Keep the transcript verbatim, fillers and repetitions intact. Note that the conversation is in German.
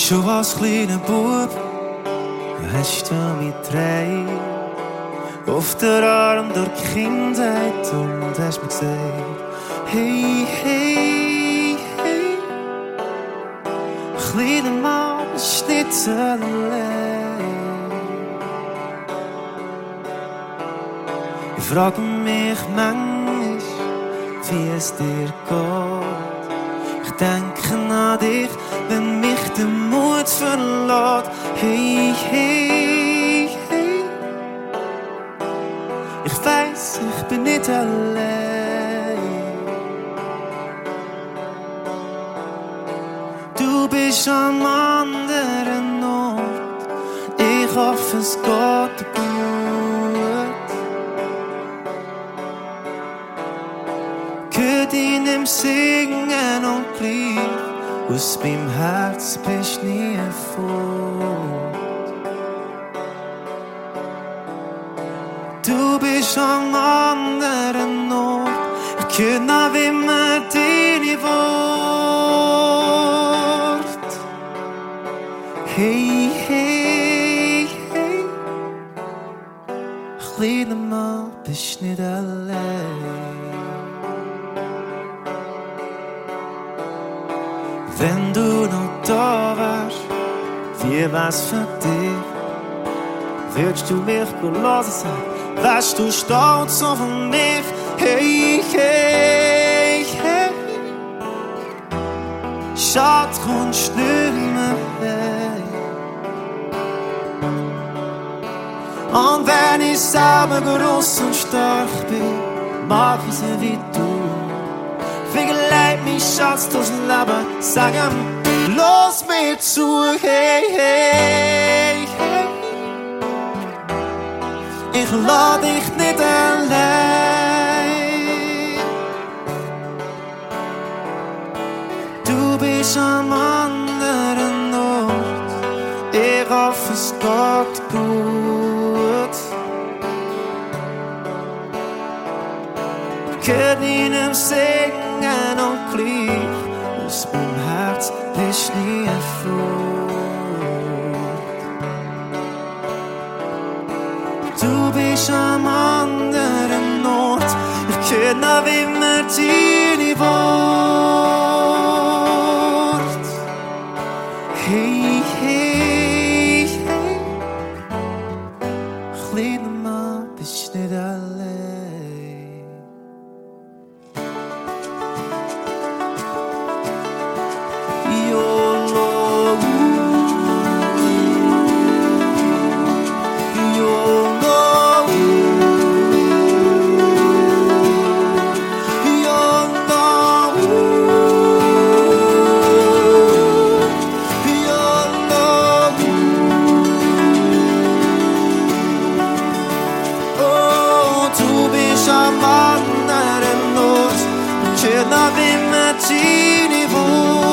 Schon als kleiner Bub hast du mich getragen, auf der Arm durch die Kindheit und hast mir gesagt: Hey, hey, hey, kleiner Mann, bist nicht allein. Ich frage mich manchmal, wie es dir geht. Ich denke an dich, wenn mich der Mut verlässt. Hey, hey, hey, ich weiss, ich bin nicht allein. Du bist am anderen Ort, ich hoffe, es geht dir gut. Hör deinem Singen und Glied, aus meinem Herz bist nie fort. Du bist am anderen Ort, ich höre noch immer deine Worte. Hey, hey, hey, kleiner Mann, bist nicht allein. Wenn du noch da wärst, wie wär's für dich? Würdest du mich gelassen sein? Wärst du stolz auf mich? Hey, hey, hey, schade, kommst nicht mehr weg. Und wenn ich selber groß und stark bin, mach ich so wie du. Vergleit mich, Schatz, durchs Leben, sag ihm, los mir zu, hey, hey, hey. Ich lass dich nicht allein. Du bist am anderen Ort, ich hoffe, es geht gut. Hör deinem Singen und Glied, aus meinem Herz bist nie fort. Du bist am anderen Ort, ich hör noch immer deine Worte. Hey, hey, hey, kleiner Mann, bist nicht allein. Am anderen Ort, ich hör noch immer deine Worte.